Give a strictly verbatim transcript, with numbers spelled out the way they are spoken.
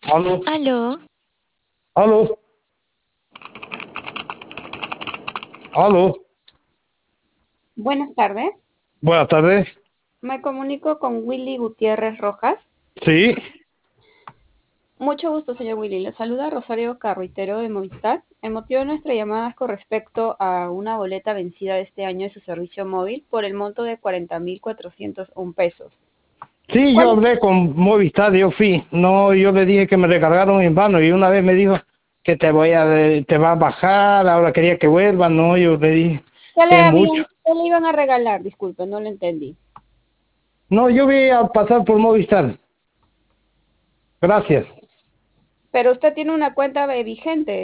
Aló, Aló, aló, aló. Buenas tardes. Buenas tardes. Me comunico con Willy Gutiérrez Rojas. Sí, Mucho gusto, señor Willy. Le saluda Rosario Carruitero de Movistar. El motivo de nuestra llamada es con respecto a una boleta vencida de este año de su servicio móvil por el monto de cuarenta mil cuatrocientos un pesos. sí, yo ¿Cuál? hablé con Movistar, yo fui. No, yo le dije que me recargaron en vano y una vez me dijo que te voy a, te va a bajar, ahora quería que vuelva. No, yo le dije ¿Qué le que es mucho. habían, qué le iban a regalar? Disculpe, no lo entendí. No, yo voy a pasar por Movistar. Gracias. Pero usted tiene una cuenta eh, vigente.